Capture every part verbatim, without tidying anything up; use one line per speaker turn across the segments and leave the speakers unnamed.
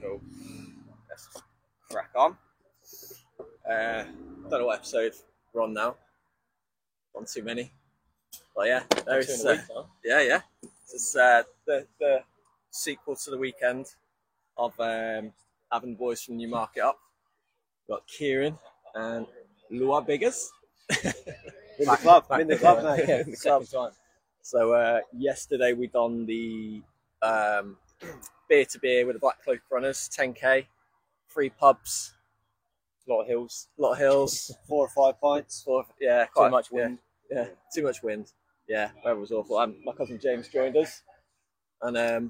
Cool. Let's crack on. Uh, don't know what episode we're on now. One too many. But yeah, there's uh, week, yeah, yeah. It's uh, the the sequel to the weekend of um, having the boys from Newmarket up. We've got Kieran and Lua Biggers.
In the club, I'm in the club now.
Yeah, in the club. Time. So uh, yesterday we done the um, beer to beer with the Black Cloak Runners, ten K, three pubs,
a lot of hills,
a lot of hills,
four or five pints.
Four, yeah, quite
too much wind.
Yeah, yeah, too much wind. Yeah, weather was awful. And my cousin James joined us, and um,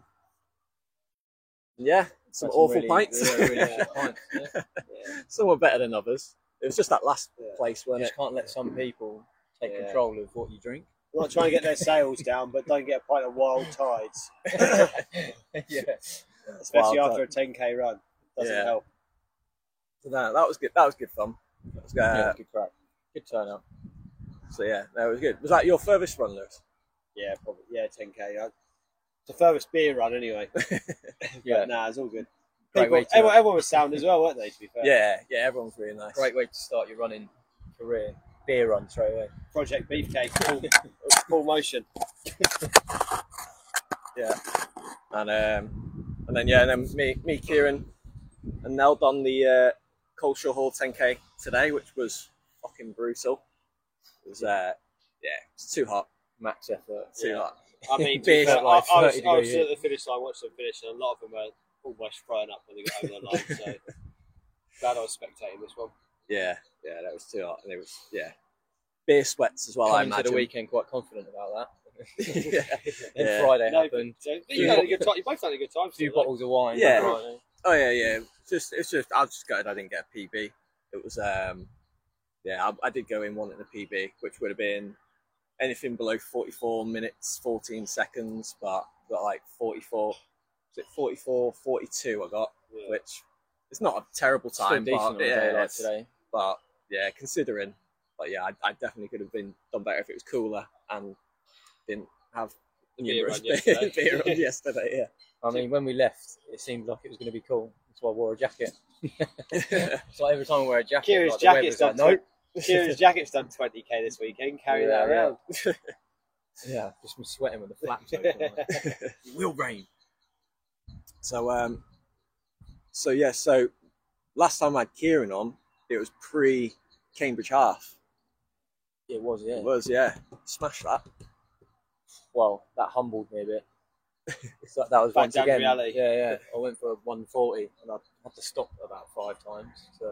yeah, some
That's
awful
really,
pints.
Really, really shit pints. Yeah.
Yeah. Some were better than others. It was just that last yeah. place, wasn't
you
it?
just can't let some people take
yeah.
control of what you drink.
We're not trying to get their sales down, but don't get a pint of Wild Tides.
Yeah,
especially wild after tide. a ten K run, doesn't
yeah.
help.
So that that was good. That was good fun. That was, uh,
yeah, good crack. Good turnout.
So yeah, that was good. Was that your furthest run, Lewis?
Yeah, probably. Yeah, ten K. It's the furthest beer run, anyway.
Yeah,
nah, it's all good.
Great
People,
way to,
everyone, everyone was sound as well, weren't they? To be fair.
Yeah, yeah, everyone was really nice.
Great way to start your running career. Beer run straight away.
Project Beefcake, full, full motion.
Yeah, and um, and then yeah, and then me, me, Kieran, and Nell done the uh, Coleshaw Hall ten K today, which was fucking brutal. It was uh, yeah, it's too hot,
max effort,
too
yeah.
hot.
I mean,
Beer,
I, I, I, I was, I was
yeah.
at the finish line, watched them finish, and a lot of them were almost throwing up when they got over the line. So glad I was spectating this one.
Yeah, yeah, that was too hot, and it was yeah, beer sweats as well.
Coming
I imagine.
to the weekend quite confident about that.
yeah.
Then
yeah.
Friday
no,
happened.
But, but you had a good time. You both had a good time.
A few
still,
bottles of wine.
Yeah.
Friday.
Oh yeah, yeah. It's just it's just I was just gutted I didn't get a P B. It was um yeah, I, I did go in wanting a P B, which would have been anything below forty-four minutes, fourteen seconds, but got like forty-four. Was it forty-four, forty-two I got,
yeah.
which is not a terrible time,
Still
but
decent on a
yeah,
day like
it's-
today.
but yeah, considering, but yeah, I, I definitely could have been done better if it was cooler and didn't have
Beer
numerous
run yesterday.
beer on yesterday. Yeah.
I mean, when we left, it seemed like it was going to be cool. That's why I wore a jacket. It's like every time I wear a jacket,
Kieran's
like, the
jacket's
weather's
done.
like, nope.
Kieran's jacket's done twenty K this weekend. Carry
Yeah,
that
yeah.
around.
Yeah, just me sweating with the flaps open. Like,
It will rain. So um, so yeah, so last time I had Kieran on, it was pre Cambridge Half.
it was, yeah.
It was, yeah. Smash that.
Well, that humbled me a bit. So that was
Back
once
down to
again.
reality.
Yeah, yeah. I went for one forty and I had to stop about five times to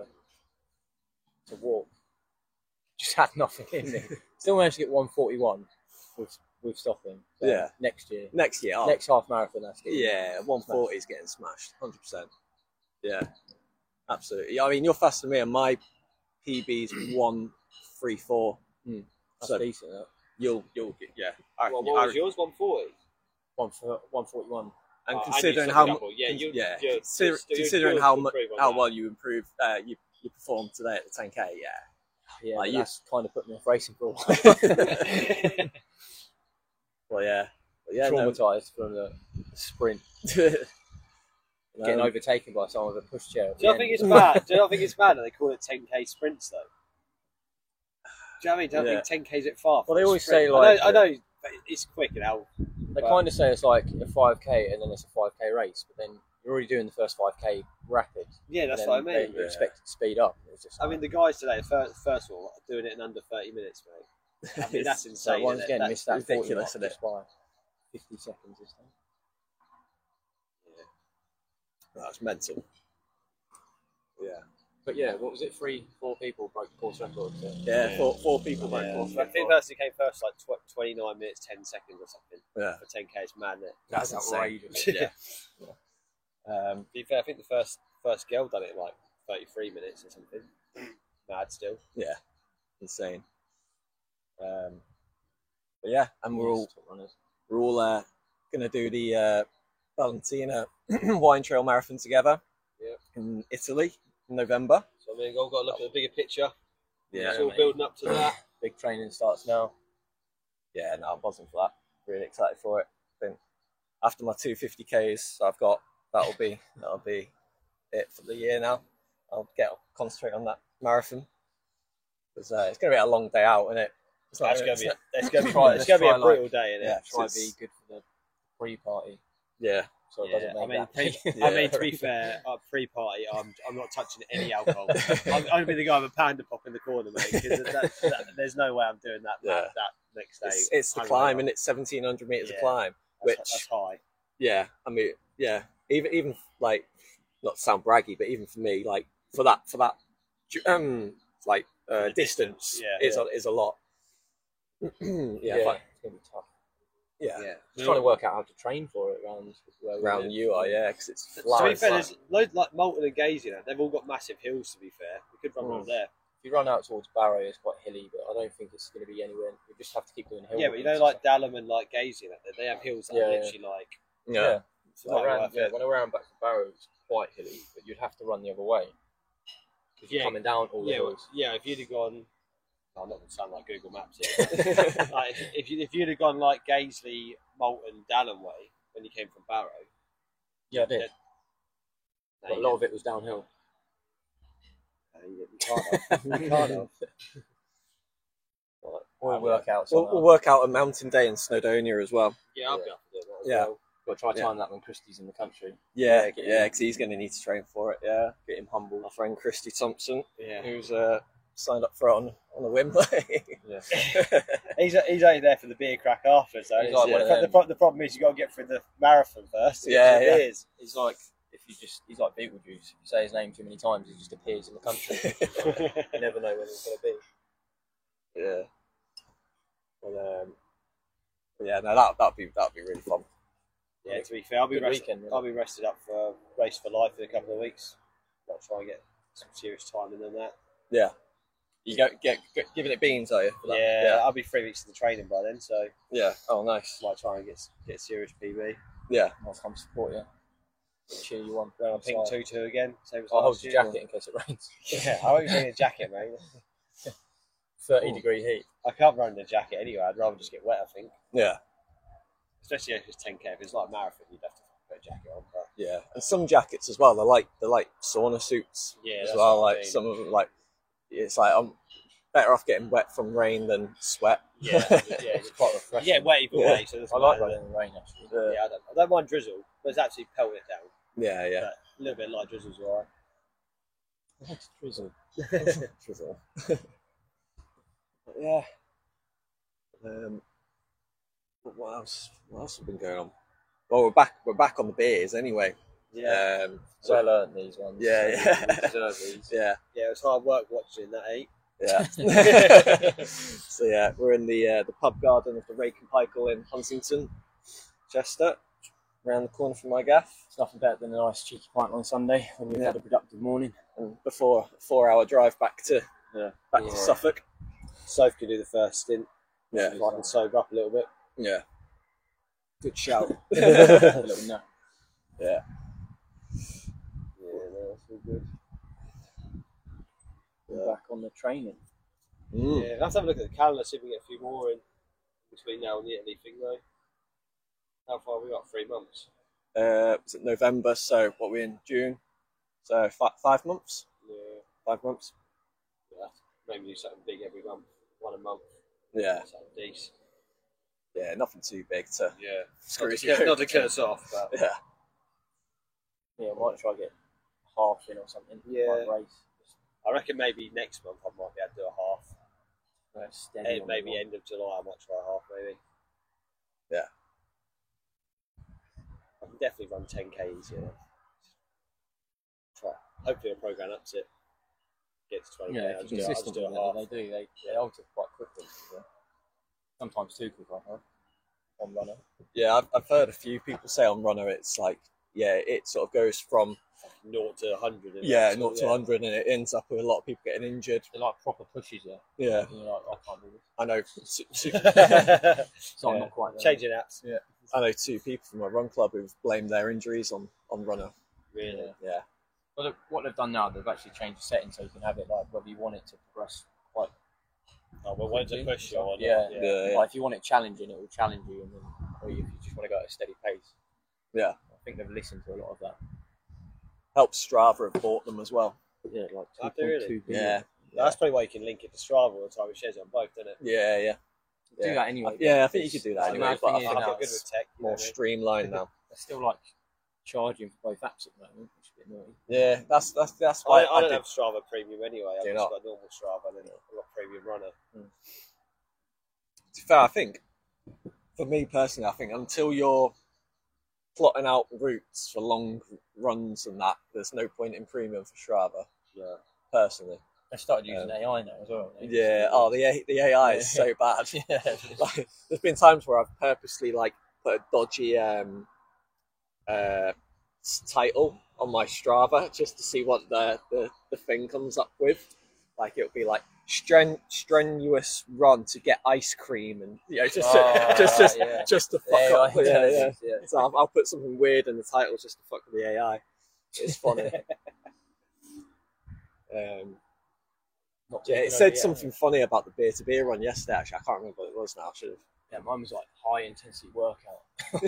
to walk. Just had nothing in me. Still managed to get one forty-one with with stopping. So
Yeah.
Next year,
Next year, oh,
next half marathon, that's getting
yeah, one forty is getting smashed, one hundred percent. Yeah, absolutely. I mean, you're faster than me, and my P B's one thirty-four.
Mm, that's
So
decent. That.
you'll you'll get yeah. I,
What,
I,
what was yours? one forty.
One for one forty-one.
and
Oh,
considering
and
how
you
mu-
double. Yeah, you-
yeah,
you're-
consider,
you're still-
considering
you're
how
still
mu-
improve on
how
that.
well you improved, uh, you you performed today at the ten K. Yeah.
Yeah,
Like
but
you-
that's kind of put me off racing for a while.
Well, yeah, but yeah, no.
Traumatized from the sprint, getting
Um,
overtaken by someone with a pushchair. at
Do you
the
not think
end.
it's bad? Do you not think it's bad that they call it ten K sprints though? Do you know what I mean? Do you not
Yeah.
think ten K's it far?
Well, they
for a
always
sprint?
say, like-
I know, I know but it's quick and how.
They
but-
kind of say it's like a five K and then it's a five K race, but then you're already doing the first five K rapid.
Yeah, that's
and
what I
then
mean.
They expect it to speed up. It's just
I mean, the guys today, first, first of all, are doing it in under thirty minutes, mate. I mean, that's
so
insane.
once
isn't it?
again,
That's
missed that
ridiculous,
forty mark
isn't it?
just by fifty seconds this time.
That's mental. Yeah,
But yeah, what was it? Three, four people broke the course record. So.
yeah. Four four people broke
Yeah.
course
I think
record.
the person who came first, like tw- twenty-nine minutes, ten seconds or something
Yeah,
for ten K. It's mad, isn't it?
that's
That's
insane.
outrageous.
Yeah. Um,
To be fair, I think the first first girl done it in like thirty-three minutes or something. Mad still.
yeah, insane. Um, but yeah, and we're all
Top runners.
we're all uh, gonna do the uh, Valentina Wine Trail Marathon together.
Yeah.
In Italy in November.
So I mean, we've all got to look at the bigger picture.
Yeah,
It's all
mate.
building up to that.
Big training starts now.
yeah. No, I'm buzzing for that. Really excited for it. I think after my two fifty Ks I've got, that'll be that'll be it for the year now. I'll get concentrate on that marathon because uh, it's going to be a long day out, isn't it? It's
That's
not,
going to be.
not,
It's going to be.
Try-
It's going to be
let's
a
try,
brutal day, isn't
yeah,
it?
Try
it's-
to be good for the pre-party,
yeah,
so it
Yeah,
doesn't
I
make
mean,
that.
pre-
Yeah.
I mean, to be fair, uh, pre-party, I'm I'm not touching any alcohol. I'm, I'm going to be the guy with a panda pop in the corner, mate. Because that, that, there's no way I'm doing that.
Yeah.
That, that next day.
it's, it's the
I'm
climb,
gonna-
and it's seventeen hundred meters
Yeah.
of climb.
That's,
which-
that's high.
Yeah, I mean, yeah, even even like not to sound braggy, but even for me, like for that for that um like uh,
the
distance,
distance, yeah.
is a, is a lot. yeah,
yeah,
but-
it's gonna be tough.
yeah,
Yeah.
Just trying to work out how to train for it around where we
around
live.
you are, yeah, because it's
To be
flat.
fair, there's loads like Moulton and Gaze, you know, they've all got massive hills. To be fair, we could run
Mm.
around there.
If you run out towards Barrow, it's quite hilly, but I don't think it's going to be anywhere. We just have to keep doing hill.
Yeah, but you know,
runs.
like Dalham and like Gaze, you know, they- they have hills that
Yeah,
are
yeah.
literally like.
yeah.
yeah.
It's
When I
like
ran,
worth
yeah,
it.
when I ran back to Barrow, it's quite hilly, but you'd have to run the other way because you're
Yeah.
coming down all the
Yeah, well,
hills.
yeah. If you'd have gone, oh, I'm not going to sound like Google Maps here. like, if, if you if you'd have gone like Gaisley, Moulton, Dalham way when you came from Barrow,
Yeah, I did.
Yeah.
But a lot of it was downhill.
No, you, you can't have. You can't have.
We'll work out.
We'll, we'll work out a mountain day in Snowdonia as well.
Yeah, I'll be up for doing that. As
Yeah.
well.
We'll try
Yeah.
time that when Christie's in the country.
Yeah,
get
yeah,
him-
because he's going to need to train for it. Yeah, get him humble. My friend Christy Thompson,
Yeah.
who's uh, signed up for it on on a whim.
Yeah.
he's he's only there for the beer crack after. So
He's
it's-
like
one
the,
of
the,
them.
pro- the problem is you got to get through the marathon first. to get
Yeah,
to the
yeah.
beers.
He's like if you just he's like Beetlejuice. If you say his name too many times, he just appears in the country. You never know when he's going to be.
Yeah. But, um, but yeah, no, that that'd be that'd be really fun.
Yeah, to be fair, I'll be
Good
rested.
weekend, really.
I'll be rested up for a race for life in a couple of weeks. I'll try and get some serious timing than that.
Yeah. You go get, get giving it beans, are you? for that?
Yeah,
yeah,
I'll be three weeks in the training by then, so
yeah. Oh, nice.
might try and get get a serious P B.
Yeah,
I'll come support you. Cheer you on.
Wearing a pink
So,
tutu again. Same as
I'll hold
last
your
year.
jacket in case it rains.
Yeah, I won't bring a jacket, mate.
Thirty
Ooh.
degree heat.
I can't run in a jacket anyway. I'd rather just get wet. I think,
yeah,
especially if it's ten k. If it's like a marathon, you'd have to put a jacket on. But
yeah. And some jackets as well. They're like they're like sauna suits
yeah,
as
that's
well.
what I
Like
mean.
some of them, like it's like I'm better off getting wet from rain than sweat.
Yeah, yeah,
It's quite refreshing.
yeah, wet either
Yeah.
way. So it doesn't
I like
matter.
running in the rain actually.
Yeah,
Yeah, I don't, I don't mind drizzle, but it's actually pelting it down.
yeah, yeah.
But a little bit light drizzle's alright.
It's drizzle.
Drizzle. But yeah. Um, but what else? What else has been going on? Well, we're back. We're back on the beers anyway.
Yeah,
Um,
So I
so
learned these ones.
Yeah,
so
yeah.
we deserve these.
yeah,
yeah, it was hard work watching that eight.
yeah. So yeah, we're in the uh, the pub garden of the Rake and Pikel in Huntington, Chester, around the corner from my gaff.
It's nothing better than a nice cheeky pint on Sunday when you've
Yeah.
had a productive morning.
And before a four-hour drive back to
Yeah.
back
Yeah.
to Suffolk.
Soph could do the first stint.
Yeah,
If I can sober up a little bit.
yeah. Good shout.
a little nap.
Yeah.
Yeah, no, that's all good.
We're back on the training.
Mm.
Yeah, let's have a look at the calendar, see if we get a few more in between now and the Italy thing, though. How far have we got? Three months.
Uh, was it November? So what we in June? So fi- five months.
Yeah,
Five months.
yeah. Maybe do something big every month, one a month.
Yeah,
Something decent.
yeah. Nothing too big to
Yeah.
screw
Not
us.
to, kill, not to kill us off, but
Yeah,
Yeah, might try to get half in or something.
Yeah.
Might race.
I reckon maybe next month I might be able to do a half.
Just steady
Eh,
on
maybe
the
end of July I might try a half, maybe.
Yeah.
I can definitely run ten Ks, yeah. Try. Hopefully a program ups it. Get to twenty
one.
K.
Yeah,
I'll
if
just
you're
do, I'll just
consistent
do a
with it,
half.
they do. They, they alter quite quickly. Yeah. Sometimes too quick, I heard. On runner.
yeah. I've, I've heard a few people say on runner, it's like yeah, it sort of goes from
Naught to hundred.
yeah, not to hundred, and it ends up with a lot of people getting injured.
They're like proper pushes, yeah.
Yeah,
And you're like, I can't do this.
I know. Two, two,
So I'm
Yeah.
not quite there.
Changing apps.
I know two people from my run club who've blamed their injuries on on runner.
Really.
Yeah.
Yeah,
Well, look, what they've done now, they've actually changed the setting so you can have it like whether you want it to progress quite.
Oh, well, when's a push you on?
Yeah.
yeah.
Yeah, yeah.
Like if you want it challenging, it will challenge you, and then or if you just want to go at a steady pace.
Yeah.
I think they've listened to a lot of that.
helps Strava have bought them as well.
Yeah, like
I
two
do
point
really.
two billion.
Yeah,
That's probably why you can link it to Strava all the time. It shares it on both, doesn't it?
yeah, yeah.
Do
Yeah.
that anyway.
Yeah, I
but
think you
it's-
could do that
the
anyway,
mad
but I
thing is
think
I'm
now
not good with
it's-
tech. You know
More
what I mean?
streamlined now.
they're still like charging for both apps at the moment, which is a bit annoying.
Yeah, that's that's that's
I,
why
I don't
did-
have Strava Premium anyway. I've
Do you
just
not?
got normal Strava and then I've got Premium Runner.
To be fair, I think for me personally, I think until you're plotting out routes for long runs and that, there's no point in premium for Strava.
Yeah.
Personally,
They started using
Um,
A I now as well. haven't they?
yeah. Oh, the A- the A I is so bad.
yeah.
Like, there's been times where I've purposely like put a dodgy um, uh, s- title on my Strava just to see what the, the, the thing comes up with. Like it'll be like stren- strenuous run to get ice cream, and you know just
Oh,
to, just just
yeah.
just to fuck
Yeah,
up.
I-
Yeah, yeah.
yeah.
So I'll, I'll put something weird in the title just to fuck with the A I. It's funny. um,
Not
yeah,
taking
it said
over yet,
something funny about the beer to beer run yesterday. Actually, I can't remember what it was now. I should have.
Yeah, mine was like high intensity workout.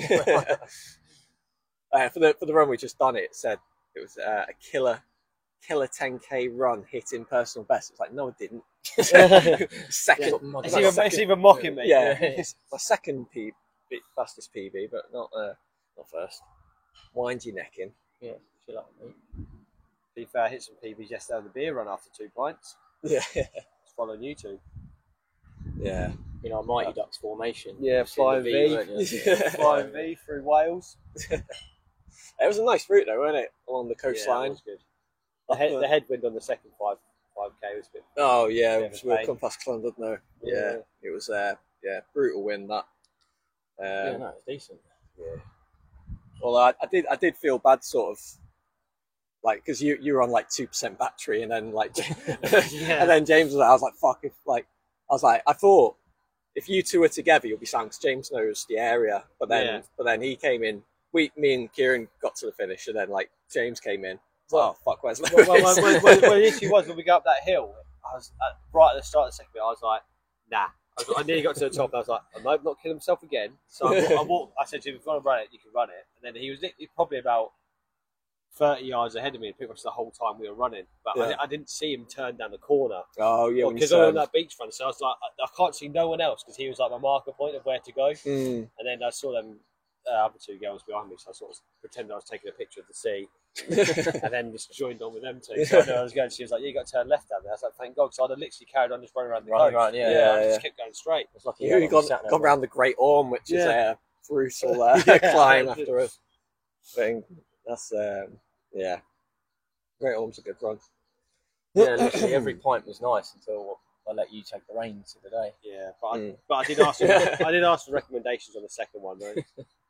uh, for the for the run we just done, it said it was uh, a killer killer ten k run hitting personal best. It's like no, it didn't. second,
Yeah, my
It's
God.
even,
second-
it's even mocking me.
yeah, it's my second P B, fastest P B, but not uh, not first. Wind your neck in.
Yeah, chill out, mate.
To be fair, I hit some P Bs yesterday on the beer run after two pints.
Yeah,
Just following you two.
yeah,
You know, Mighty Ducks formation.
Yeah,
You've seen
flying
the
V.
weren't you?
Yeah.
Flying V through Wales.
It was a nice route though, wasn't it, along the
Yeah,
coastline?
that was good. The, head, the headwind on the second five five k was a bit.
Oh yeah,
Bit of a
we'll
pain.
come past Clondon though. Yeah,
Yeah.
it was uh, yeah, brutal win that. Um,
Yeah, no, it's decent.
Yeah. Well, I, I did. I did feel bad, sort of, like because you you were on like two percent battery, and then like,
Yeah.
and then James was. Like, I was like, fuck. If like, I was like, I thought if you two were together, you'll be sound because James knows the area. But then,
Yeah.
but then he came in. We, me and Kieran got to the finish, and then like James came in. Oh fuck, where's Lewis?
well, well, well, well, well, well, the issue was when we got up that hill, I was uh, right at the start of the second bit. I was like, nah. I, was, I nearly got to the top. And I was like, I might not kill himself again. So I, wa- I, walked, I said to him, if you want to run it, you can run it. And then he was literally probably about thirty yards ahead of me, pretty much the whole time we were running. But
Yeah.
I, I didn't see him turn down the corner
Oh yeah, when you
because I was on
turned.
that beachfront. So I was like, I, I can't see no one else because he was like my marker point of where to go.
Mm.
And then I saw them uh, other two girls behind me, so I sort of pretended I was taking a picture of the sea, and then just joined on with them two. So I knew I was going. She was like, "Yeah, you got to turn left down there." I was like, "Thank God," because I'd have literally carried on just running around the
Right,
coast.
right, yeah,
yeah,
I
yeah.
just kept going straight.
It's like
You yeah, gone
sat there,
gone round the Great Orme, which is
Yeah.
a brutal uh,
Yeah.
climb after a thing. That's um, yeah. Great Orme's a good run.
Yeah, literally every point was nice until I let you take the reins of the day.
Yeah, but I,
Mm.
but I did ask. For, I did ask for recommendations on the second one, though.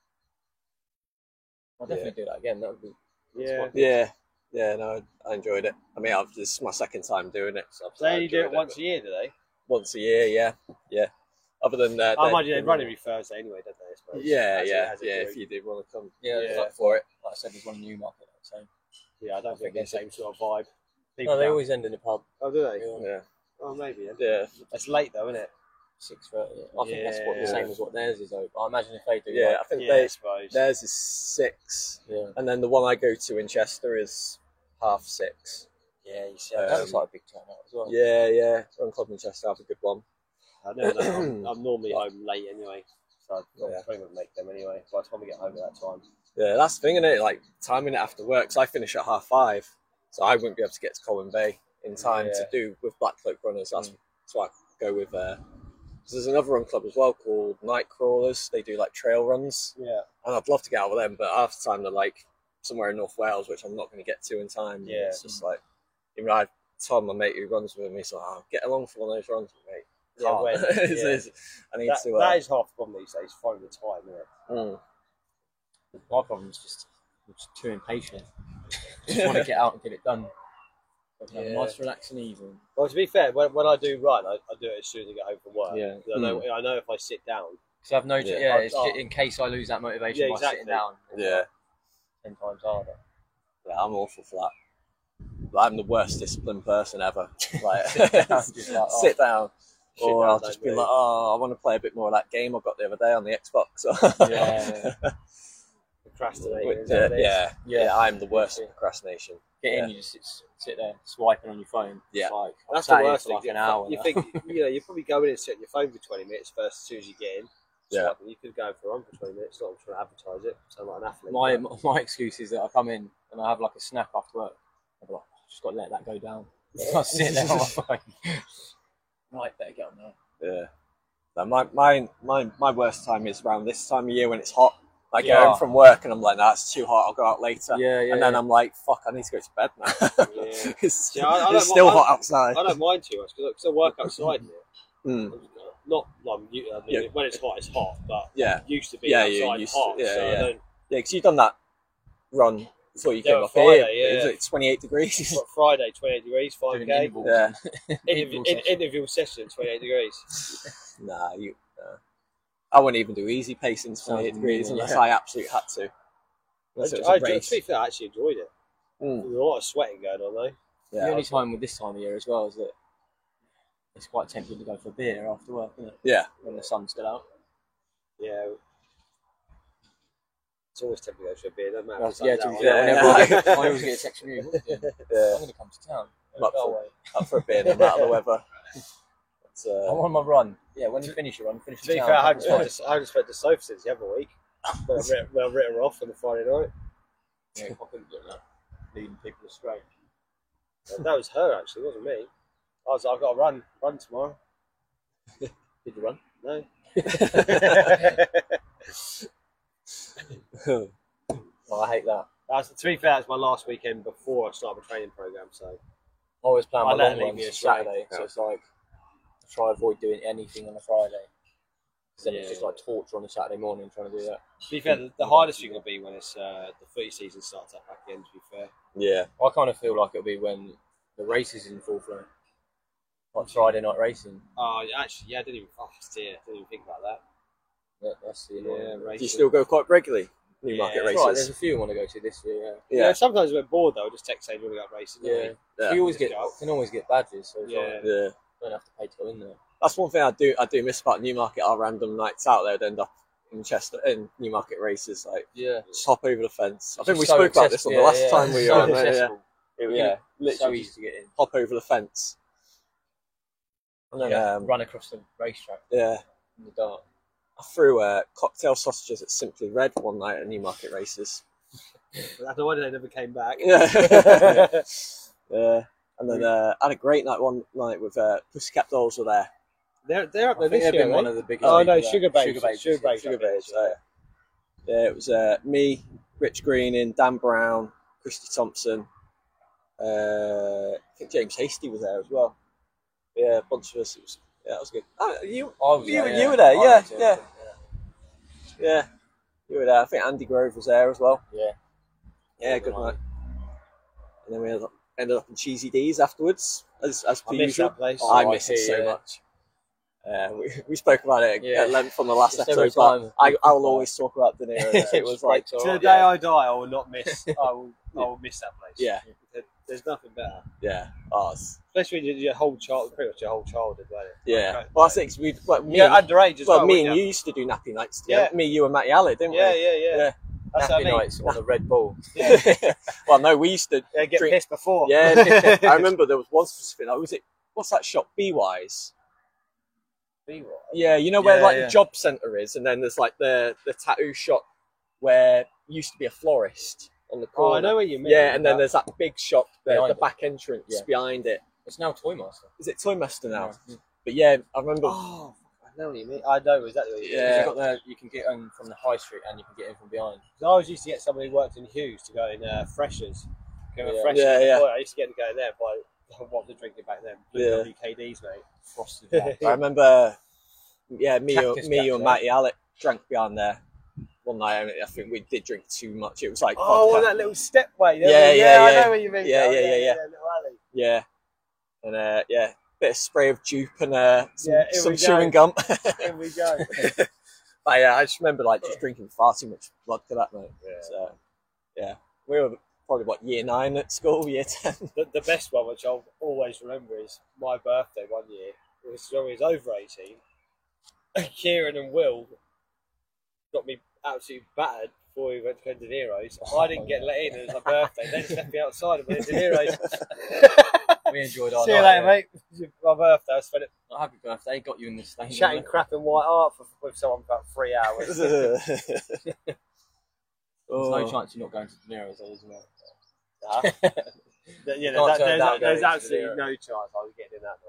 I'll definitely do that again. That would be.
Yeah.
Yeah, yeah. No, I enjoyed it. I mean, I've, this is my second time doing it. So
They
I
only do
enjoyed
it once a year, do they?
once a year. Yeah, yeah. Other than that,
I imagine they run every Thursday anyway, don't they? I suppose.
Yeah,
As a-
yeah,
as a
yeah.
group.
If you did want to come,
Yeah,
yeah,
like,
for it.
like I said, there's one in Newmarket. So.
yeah, I don't
I
think
think
they're the
they
same sort of vibe. People
No, they
down-
always end in the pub.
Oh, do they?
Yeah.
Yeah,
Oh, maybe. Yeah.
yeah,
It's late though, isn't it?
Six thirty. I think that's what the
Yeah.
same as what theirs is. Though. But I imagine if they do,
yeah. I
like,
think
Yeah, I
they
suppose.
theirs is six,
yeah,
and then the one I go to in Chester is half six.
Yeah, you see.
Um,
that looks like a big turnout as well.
Yeah, yeah. Run Club in Chester have a good one.
I know that. I'm, I'm normally home late anyway, so I
Yeah.
probably wouldn't make them anyway. By the time we get home at that time.
Yeah, that's the thing, isn't it? Like timing it after work. So I finish at half five, so I wouldn't be able to get to Colwyn Bay in time
Yeah.
to do with Black Cloak Runners. That's,
Mm.
that's why I go with. Uh, 'cause there's another run club as well called Night Crawlers. They do like trail runs,
Yeah.
and I'd love to get out with them, but half the time they're like somewhere in North Wales, which I'm not going to get to in time.
Yeah.
It's just like, even I told my mate who runs with me, so oh, get along for one of those runs, mate.
Yeah,
Can't.
when,
It's-
yeah.
it's- I need
That,
to. Uh,
that is half the problem these days. Finding the time, isn't it?
mm.
My problem is just I'm just too impatient. Just want to get out and get it done. Have a
Yeah.
nice relaxing evening.
Well, to be fair, when, when I do run, I, I do it as soon as I get home from work.
Yeah.
'Cause I know I know if I sit down,
Because I've no,
Yeah.
yeah,
I-
it's
oh.
ju- in case I lose that motivation
Yeah,
by
exactly.
sitting down. it's
Yeah.
like ten times harder.
Yeah, I'm awful for that. Like, I'm the worst disciplined person ever. Like,
Just like, oh.
sit down,
Sit
or
down,
I'll
don't
just be
move.
like, oh, I want to play a bit more of that game I got the other day on the Xbox.
Yeah,
The
procrastinating.
With,
is that
uh,
what it is?
yeah, yeah,
Yeah.
I'm the worst at procrastination.
Get in,
Yeah.
you just sit, sit there swiping on your phone.
Yeah.
It's like, I've
That's
sat
the
here
worst
for
thing.
like an hour.
You
now.
think you know you probably go in and sit on your phone for twenty minutes first as soon as you get in.
Yeah.
So you could go for a run for twenty minutes. Not trying to advertise it. Sound like an athlete.
my
but-
my excuse is that I come in and I have like a snack after work. I'm like, I've just got to let that go down. I sit there on my phone. Right, better get on now.
Yeah. No, my, my, my, my worst time is around this time of year when it's hot. I get
Yeah.
home from work and I'm like, nah, it's too hot, I'll go out later.
Yeah, yeah.
and then
yeah.
I'm like, fuck, I need to go to bed now.
Yeah.
it's
Yeah, I- I
it's
don't-
still
I-
hot outside.
I don't mind too much because I work outside here.
Mm,
Not like I mean,
Yeah.
when it's hot, it's hot, but
yeah,
used to be
Yeah, you
outside
used to-
hot.
yeah,
so
yeah.
I don't.
yeah, because you've done that run before you
Yeah,
came up
Friday,
here.
yeah.
Is it twenty-eight degrees?
What, Friday, twenty-eight degrees, five
Doing
k.
intervals.
Yeah.
Interview, in, interview session, twenty-eight degrees.
Nah, you. Uh, I wouldn't even do easy pacing twenty-eight
Sounds
degrees
mean,
unless
yeah.
I absolutely had to.
I,
Unless it was
I,
a
to
race.
be fair, I actually enjoyed it.
Mm,
There was a lot of sweating going on though.
yeah,
The
I
only
was-
time with this time of year as well is that it's quite tempting to go for a beer after work, isn't it?
yeah.
When the sun's still out.
Yeah. It's always tempting to go to a beer, doesn't matter.
Well,
if
yeah,
it's
to be
out
fair,
or
yeah,
not.
whenever I, get, I always get a text from you. "What are you doing?"
Yeah.
I'm going to come to town.
Up
Go
for-
away.
Up for a beer no matter the weather. But, uh,
I'm on my run. Yeah, when you finish your run, finish
To be
the
fair, I
town.
haven't
it's
spent,
fine.
the, I haven't spent the sofa since the other week. When I've written, when I've written her off on the Friday night.
Yeah, I couldn't do that. Leading people astray.
That was her actually, it wasn't me. I was like, I've got to run, run tomorrow.
Did you run?
No.
Oh, I hate that.
That's, to be fair, that's my last weekend before I started my training program. So
I always plan
I
my
let
long
leave
runs
me
on
astray.
Saturday, so it's like I try to avoid doing anything on a Friday. 'Cause then it's
Yeah.
just like torture on a Saturday morning trying to do that.
to be fair, the, the hardest thing will be when it's uh, the footy season starts up back again. To be fair,
yeah.
I kind of feel like it'll be when the race is in full flow, like Friday night racing.
oh actually, yeah, I didn't even. Oh dear, didn't even think about that.
That, that's the
Yeah,
annoying.
racing.
Do you still go quite regularly? Newmarket
Yeah.
That's right, there's
races.
a few I want to go to this year.
Yeah.
Yeah,
sometimes we're bored though. We'll just text saying you want to go racing.
Yeah,
don't
yeah.
yeah.
You always
Just
get
go.
can always get badges, so it's
Yeah.
like,
yeah.
you don't have to pay to go in there.
That's one thing I do. I do miss about Newmarket. Our random nights out, they'd end up in Chester in Newmarket races. Like
Yeah,
just hop over the fence. I think we
So
spoke about this on
accessible,
the last
yeah, yeah.
time we
So
were on there. Yeah,
accessible.
It-
Yeah,
you literally
so
just
easy to get in.
hop over the fence. And then,
Yeah,
um,
run across the racetrack
yeah,
in the dark.
I threw uh, cocktail sausages at Simply Red one night at Newmarket races.
That's why they never came back.
Yeah, yeah. And then uh, I had a great night one night with uh, Pussycat Dolls were there.
They're they're up
I
there
think
this
they've
year.
been one
Right?
of the biggest.
Oh no,
people
Sugar
there.
Babes,
Sugar Babes.
Sugar Babes,
Sugar Babes. Uh, yeah, it was uh, me, Rich Greening, Dan Brown, Christy Thompson. Uh, I think James Hasty was there as well. Yeah, a bunch of us. It was, yeah, that was good. Oh, you,
I was
You-
there,
you
yeah.
were there,
I
yeah,
was there,
yeah. yeah, you were there. I think Andy Grove was there as well.
Yeah.
Yeah, good night. And then we ended up, ended up in Cheesy D's afterwards, as as per
I miss
usual.
that place.
I
Oh,
miss
I
it
see,
so
yeah.
much. Uh, we, we spoke about it
Yeah.
at length on the last
Just every
episode, but
time.
I, I will always talk about De Niro. It was like,
Straight
To the
alright,
day
yeah.
I die, I will not miss. I will. I will miss that place.
yeah,
There- There's nothing better,
yeah, oh, it's-
especially when you your whole child, pretty much your whole childhood, wasn't it?
yeah.
Like,
Well, I think we, well, me,
yeah, underage as
well,
well.
me
weren't
and you used to do nappy nights together.
Yeah.
Me, you, and Matty Allett, didn't
Yeah,
we?
yeah, yeah.
Yeah.
That's what I
Nappy
mean.
nights on the Red Bull.
Yeah.
Well, no, we used to.
Yeah, get
Drink-
pissed before.
Yeah, I remember there was one specific. Like, was it? What's that shop? B Wise. Yeah, you know where
Yeah,
like
yeah.
the job centre is, and then there's like the the tattoo shop where used to be a florist on the
Oh, I
corner.
know what you mean.
Yeah, and then there's that big shop, the,
Behind
the
it.
back entrance
Yeah.
behind it.
It's now Toymaster.
Is it Toymaster now?
Yeah.
But yeah, I remember.
Oh, I know what you mean. I know exactly what you mean.
Yeah.
You've got the, you can get in from the high street and you can get in from behind.
'Cause I always used to get somebody who worked in Hughes to go in uh, Freshers. Go in
Yeah.
Freshers.
Yeah, yeah.
Boy, I used to get to go in there, but what was I drinking back then?
Yeah.
W K Ds, mate.
Frosted Jack.
I remember. Yeah, me, or,
Cactus
me,
Jack,
and
yeah.
Matty Allett drank behind there one night. and I think we did drink too much. It was like
Oh,
vodka.
that little stepway.
Yeah,
yeah,
yeah,
I
yeah.
know what you mean.
Yeah,
now.
yeah, yeah, yeah.
little alley.
Yeah, and uh, yeah, bit of spray of dupe and uh, some,
Yeah, here
some
we go.
chewing gum.
Here we go.
But yeah, I just remember like just drinking far too much vodka that night.
Yeah.
So yeah, we were probably what year nine at school, year ten.
The, the best one, which I'll always remember, is my birthday one year. It was when I was over eighteen. Kieran and Will got me absolutely battered before we went to De Niro's. I didn't get let in. It was my birthday. They just left me outside and went to De Niro's.
We enjoyed our
See you
night,
later,
yeah.
mate. It was my birthday. I spent it
Not happy birthday, got you in the stain.
chatting crap and white art for, with someone for about three hours.
There's
Oh.
no chance you're not going to De Niro's, though, isn't there?
Nah. yeah,
Can't
there's,
turn
there's,
down
there's
going to
absolutely
De Niro.
no chance I was getting in that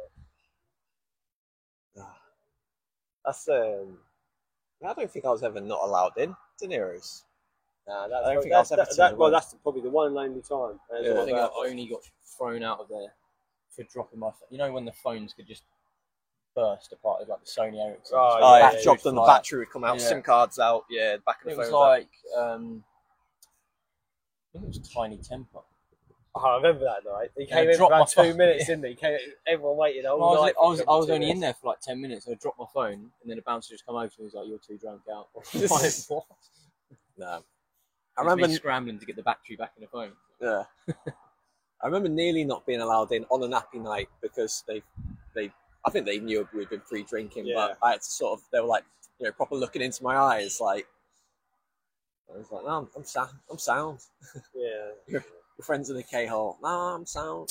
night.
That's um. I don't think I was ever not allowed in De Niro's.
Nah,
I
that's,
don't think
that's,
I was ever
that,
turned
that, well,
away.
that's probably the one and only time. And it was
Yeah.
I
on
think
my
I
birthday.
only got thrown out of there for dropping my phone. You know when the phones could just burst apart, like the Sony Ericsson.
Oh,
Oh,
yeah,
yeah,
yeah,
dropped
yeah.
and the battery would come out,
Yeah.
SIM cards out, yeah, the back of the
It
phone.
was
was
like, um, I think it was Tiny Temper.
Oh, I remember that night. He
Yeah, I
came in for
dropped
about
my
two
phone.
minutes, didn't he? he came, everyone waited all
No, I was,
night.
I was,
for him
I was
for two
only in
minutes.
there for like ten minutes. So I dropped my phone, and then a bouncer just come over to me. He was like, "You're too drunk out." Like, what?
No.
I
I remember,
me scrambling to get the battery back in the phone.
yeah. I remember nearly not being allowed in on a nappy night because they, they, I think they knew we'd been pre-drinking,
Yeah.
but I had to sort of, they were like, you know, proper looking into my eyes, like, I was like, no, I'm, I'm sound, I'm sound.
Yeah.
Your friends in the K-hole, no, I'm sound.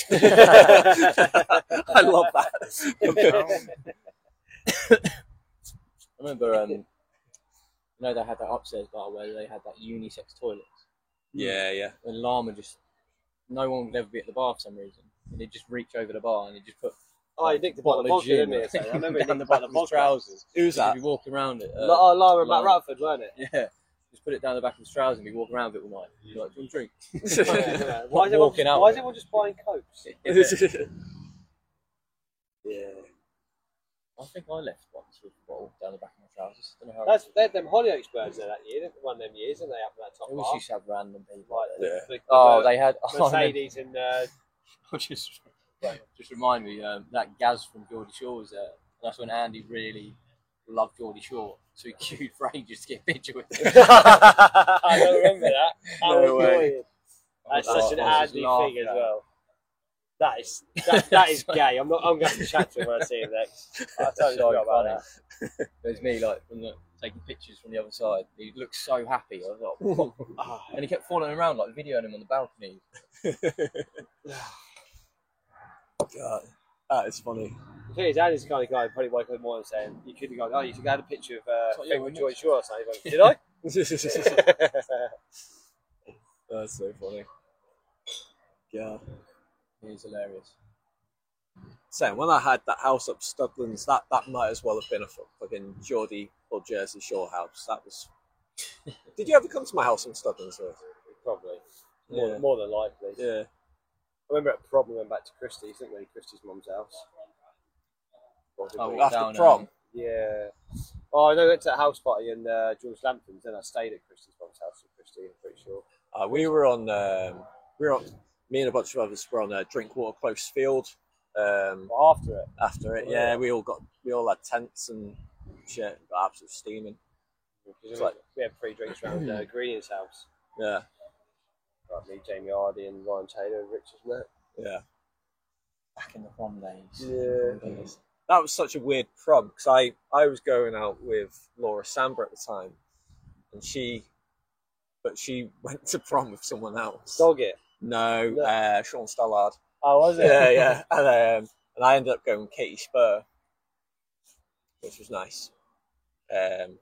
I love that.
I remember, um, you know, they had that upstairs bar where they had that unisex toilet,
Yeah, yeah.
and Llama just, no one would ever be at the bar for some reason, and he'd just reach over the bar and he'd just put
Oh, he nicked the bottle of
bottle of
vodka,
gin
didn't he? I remember he
down
nicked
the
the
back
bottle
of
of
his
vodka.
trousers.
Who's that?
He'd be walking around it. Uh,
Oh, Lara at
Lara.
Matt Rutherford, weren't it?
Yeah. Just put it down the back of his trousers and be walking around with it all night. You're like, do you want a drink?
Yeah, yeah. Why is everyone
Walking
just,
out
why
with
is everyone just buying cokes?
Yeah.
I think I left once with a bottle down the back of my trousers. Don't know how.
That's they had them Hollyoaks birds there that year. One of them years, and they up in that top
It was
bar.
used to have random people.
Like,
Yeah.
the, the,
Oh,
the
they had. Oh,
Mercedes and uh,
no, just, just remind me um, that Gaz from Geordie Shore was there. And that's when Andy really loved Geordie Shore, so he queued for ages to get a picture with him.
I don't remember that. How
No way.
annoying. That's
I was-
such an
I was just
Andy
laughing
thing as
at it.
well. That is that, that is gay. I'm not. I'm going to chat to him when I see him next. I totally
So
forgot about
funny.
that.
There's me like from the, taking pictures from the other side. He looked so happy. I was like, "What?"
Ah,
And he kept following around, like videoing him on the balcony.
God, that is funny.
the thing is, Andy's the kind of guy who probably woke up in the morning saying, "You could have gone. Oh, you should have had a picture of uh,
Oh, yeah,
Fake with
we
Joy
missed.
Shore or something." Did I?
That's so funny. Yeah.
He's hilarious.
Saying when I had that house up Studlands, that, that might as well have been a fu- fucking Geordie or Jersey Shore house. That was. Did you ever come to my house in Studlands? Or?
Probably. More,
Yeah.
more than likely.
Yeah.
I remember at prom we went back to Christie's, didn't we? Christie's mum's house. What did
Oh,
we-
well,
After
down,
prom.
um,
Yeah. Oh, I know we went to a house party in uh, George Lampton's, then I stayed at Christie's mum's house in Christie, I'm pretty sure.
Uh, we were on. Um, we were on. Me and a bunch of others were on uh, Drinkwater Close Field. Um,
But after it,
after it, yeah, we all got. We all had tents and shit. Got absolutely steaming.
because
like-
we had free drinks around uh, Green's house.
Yeah.
Like me, Jamie Hardy, and Ryan Taylor, and Richard, and that.
Yeah.
Back in the prom days.
Yeah.
That was such a weird prom because I, I was going out with Laura Samber at the time, and she, but she went to prom with someone else.
Dog it.
No,
No.
uh, Sean Stallard.
Oh, was it?
Yeah, yeah, and um, and I ended up going with Katie Spur, which was nice. Um,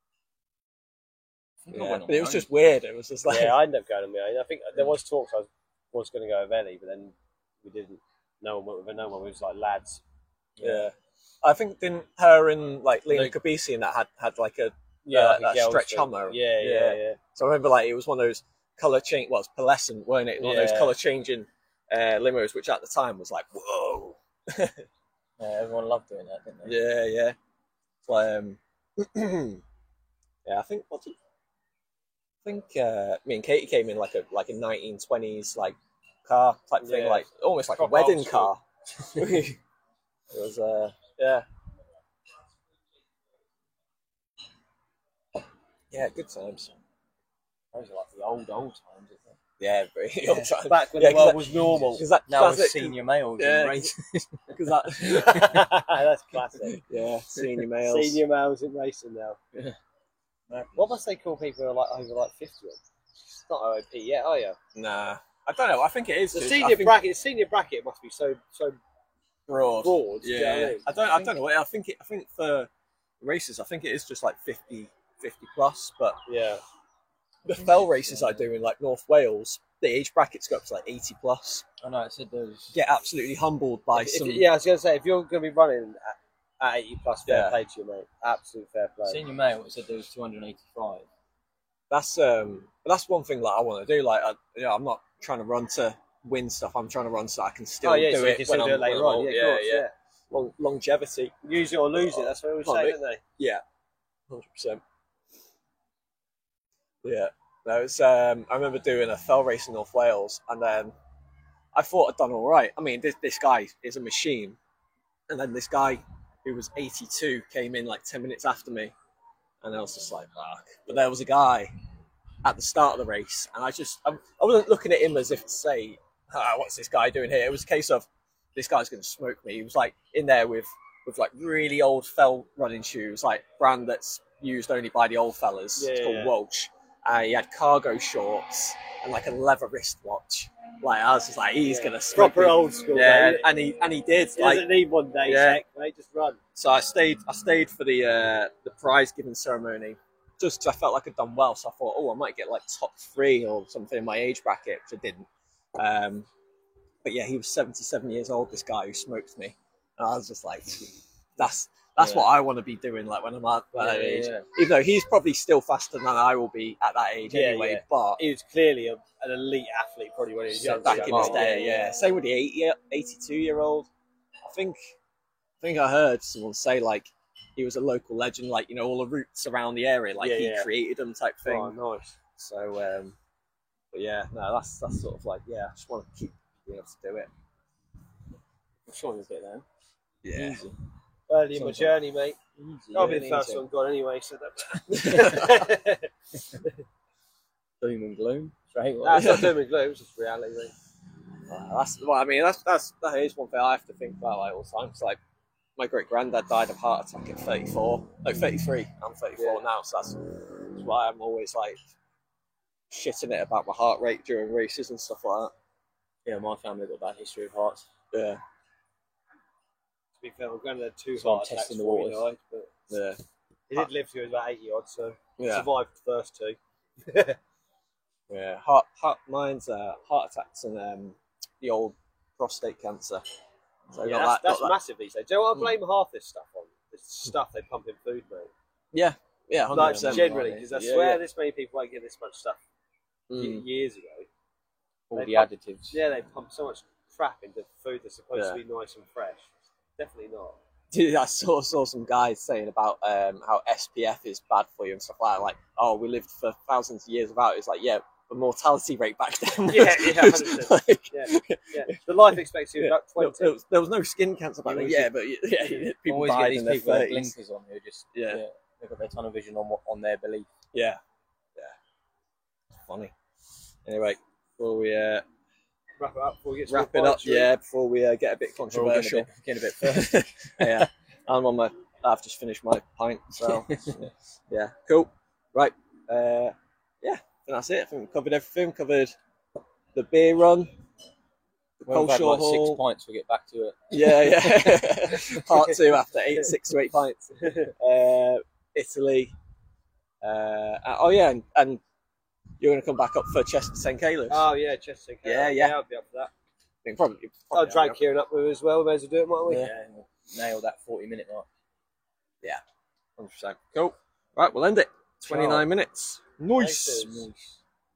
I think I
yeah,
went on
but it
my
was
own.
just weird. It was just like,
Yeah, I ended up going on my own. I think there was talks I was, was going to go with Ellie, but then we didn't. No one went with no one. We was like lads.
yeah. I think didn't her and like Lena
Like-
Kabisi and that had, had like a
Yeah,
Uh,
like a
that
girls'
stretch
thing.
Hummer.
Yeah, yeah,
Yeah.
yeah.
So I remember like it was one of those colour change. Well, it's pearlescent, weren't it? One of
Yeah.
those colour changing uh, limos, which at the time was like, whoa.
Yeah, everyone loved doing that, didn't they?
Yeah, yeah. So, um, yeah, I think what did, I think uh, me and Katie came in like a like a nineteen twenties like car type thing,
Yeah.
like almost like a
Proper
wedding
old
car.
school.
It was uh, yeah, yeah, good times.
Those are like the old, old times, isn't it?
Yeah, very
Yeah.
old times.
Back when
Yeah,
the
'cause
world
that-
was normal.
Cause that,
Now
that's
we're
it,
senior males
Yeah.
in racing.
Cause that,
That's classic.
yeah, senior males.
Senior males in racing now. What must they call people who are like over like fifty? It's not O O P yet, are you?
Nah, I don't know. I think it is.
The
just-
senior
I think
bracket, senior bracket must be so so
broad.
broad. do you know
Yeah,
what I mean?
I don't. I don't know. I think. It, I think for races, I think it is just like fifty, fifty plus. But
Yeah.
the fell races I do in like North Wales, the age brackets go up to like eighty plus.
I know it said those.
Get absolutely humbled by
If-
some.
yeah, I was going to say, if you're going to be running at, at eighty plus, fair
Yeah.
play to you, mate. Absolute fair play.
Senior male, it said there was two hundred eighty-five.
That's um. That's one thing that I want to do. Like, I, you know, I'm not trying to run to win stuff. I'm trying to run so I can still
oh, yeah,
do
so
it
you can still
when
do
I'm-
it later
when I'm
on.
old.
Yeah,
yeah,
of course,
yeah.
yeah.
Long, longevity.
Use it or lose it, that's what we
Can't
say,
be-
don't they?
Yeah, hundred percent. Yeah, no, it's. Um, I remember doing a fell race in North Wales, and then I thought I'd done all right. I mean, this this guy is a machine, and then this guy who was eighty-two came in like ten minutes after me, and I was just like, fuck. But there was a guy at the start of the race, and I just I, I wasn't looking at him as if to say, ah, what's this guy doing here? It was a case of this guy's going to smoke me. He was like in there with with like really old fell running shoes, like brand that's used only by the old fellas.
Yeah,
it's called
yeah.
Welch. Uh, he had cargo shorts and like a leather wristwatch. Like I was just like, he's
Yeah.
gonna smoke
Proper
me.
old school.
Yeah,
mate.
and he and he did.
He
Like,
doesn't need one day,
Yeah.
sec, mate. Just run.
so I stayed. I stayed for the uh, the prize giving ceremony, just 'cause I felt like I'd done well. So I thought, oh, I might get like top three or something in my age bracket, which I didn't. Um, but yeah, he was seventy-seven years old. This guy who smoked me, and I was just like, that's that's
Yeah.
what I want to be doing. Like when I'm at that
Yeah,
age,
yeah.
even though he's probably still faster than I will be at that age
Yeah,
anyway.
yeah.
But
He was clearly a, an elite athlete, probably when he was young.
back in his
Oh,
day,
yeah,
yeah.
yeah.
Same with the eighty, eighty-two year old. I think, I think I heard someone say like he was a local legend, like you know all the routes around the area, like
Yeah,
he
yeah.
created them type thing.
Oh, nice.
So, um, but yeah, no, that's that's sort of like yeah, I just want to keep being able to do it.
I'm sure you'll get there.
Yeah,
Easy.
Early in my
Sometimes.
journey, mate.
Easy.
I'll be
yeah,
the first
easy.
one gone anyway, so that.
Doom and gloom. Straight away.
That's not doom and gloom, it's just reality, mate.
Uh, that's well, I mean, that's that's that is one thing I have to think about like all the time. It's like my great granddad died of heart attack at thirty-four, no thirty-three. I'm thirty-four
Yeah.
now, so that's, that's why I'm always like shitting it about my heart rate during races and stuff like
Yeah, my family got a bad history of hearts.
that. Yeah.
To be fair, my granddad had two
So I'm
heart attacks
testing the
before he
waters.
died, but
Yeah,
he did live to about eighty odd, so
yeah,
survived the first two.
yeah. Heart, heart, mine's uh, heart attacks and um, the old prostate cancer. So I
Yeah,
got
that's,
that,
that's
got that.
massive these days. Do you know what I blame half this stuff on? The stuff they pump in food, mate.
Yeah, yeah, hundred
Like,
percent.
generally, because I
Yeah,
swear
yeah.
this many people won't get this much stuff ye-
Mm.
years ago.
All
They
the
pump-
additives.
Yeah, they pump so much crap into food that's supposed
Yeah.
to be nice and fresh. Definitely not.
Dude, I saw saw some guys saying about um, how S P F is bad for you and stuff like that. Like, oh, we lived for thousands of years without it. It's like, yeah, the mortality rate back then. Was,
Yeah, yeah,
was
one hundred percent.
like-
Yeah, yeah. The life expectancy was
yeah,
about
there,
twenty.
there was, there was no skin cancer back
You
then.
always
Yeah,
get-
but yeah, yeah, people
Always get
died
these
in their
people with
thirties.
blinkers on who just
Yeah.
they've got their tunnel vision on what on their belief.
Yeah, yeah. Funny. Anyway, before we uh,
Wrap it up before we get to
wrap
the
it up,
poetry.
yeah, before we uh, get a bit
We're all getting a
controversial.
bit, getting a bit first.
Yeah, I'm on my. I've just finished my pint, so yeah, cool. Right, uh, yeah, I think that's it. I think we covered everything. Covered the beer run, the
When we've had
Coleshaw
like six
Hall.
pints, we get back to it.
Yeah, yeah. Part two after eight, six to eight pints. Uh, Italy. Uh, oh yeah, and, and you're going to come back up for Chester Saint Caleb's.
Oh yeah, Chester.
Yeah, yeah.
I'll be up for that.
I think probably.
I'll
probably
drag Kieran up with us as well. We may as well do it, might we?
Yeah, and we'll nail that forty minute mark.
one hundred percent. Cool. Right, we'll end it. twenty-nine minutes. Nice.
Nice.